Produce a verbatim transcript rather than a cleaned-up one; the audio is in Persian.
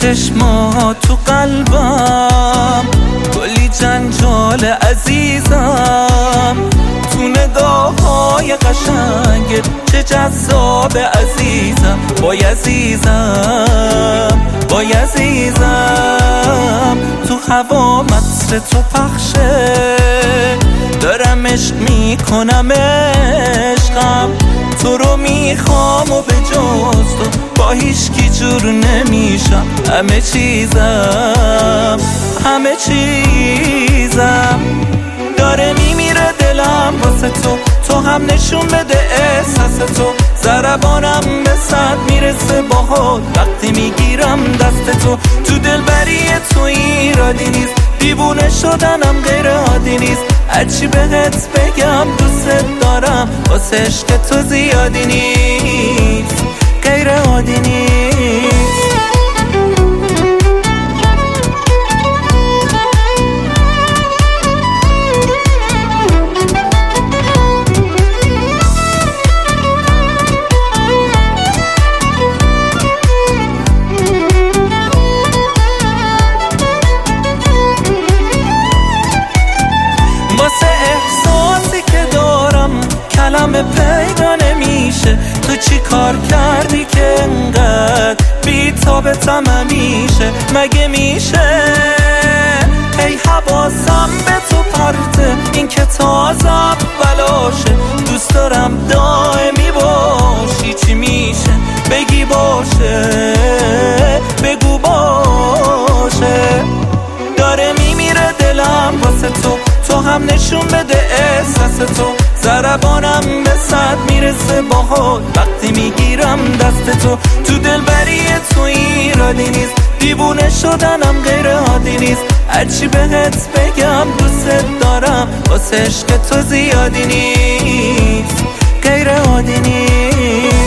چشما تو قلبم کلی جنجال عزیزم، تو نگاه های قشنگ چه جذاب عزیزم. وای عزیزم وای عزیزم، تو هوا مصر تو پخشه، دارم عشق میکنم عشقم، تو رو میخوام و به جز تو با هیچ کی جور نمیشم. همه چیزم همه چیزم داره میمیره دلم واسه تو، تو هم نشون بده احساس تو. ضربانم به صد میرسه باهات وقتی میگیرم دست تو، تو دلبری تو ایرادی نیست، دیوونه شدنم غیر عادی نیست. هرچی بهت بگم دوست دارم واسه عشق تو زیادی نیست، غیر عادی نیست. واسه احساسی که دارم کلمه پیدا نمیشه، تو چی کار کردی که انقدر بی تابتم همیشه؟ مگه میشه هی حواسم به تو پرته، این که تازه اولاشه، دوست دارم دائمی باشی. چی میشه بگی باشه بگو باشه، داره میمیره دلم واسه تو، تو هم نشون بده احساس تو. ضربانم به صد میرسه باهات وقتی میگیرم دست تو، تو دلبری تو ایرادی نیست، دیوونه شدنم غیر عادی نیست. هرچی بهت بگم دوست دارم واسه عشق تو زیادی نیست، غیر عادی نیست.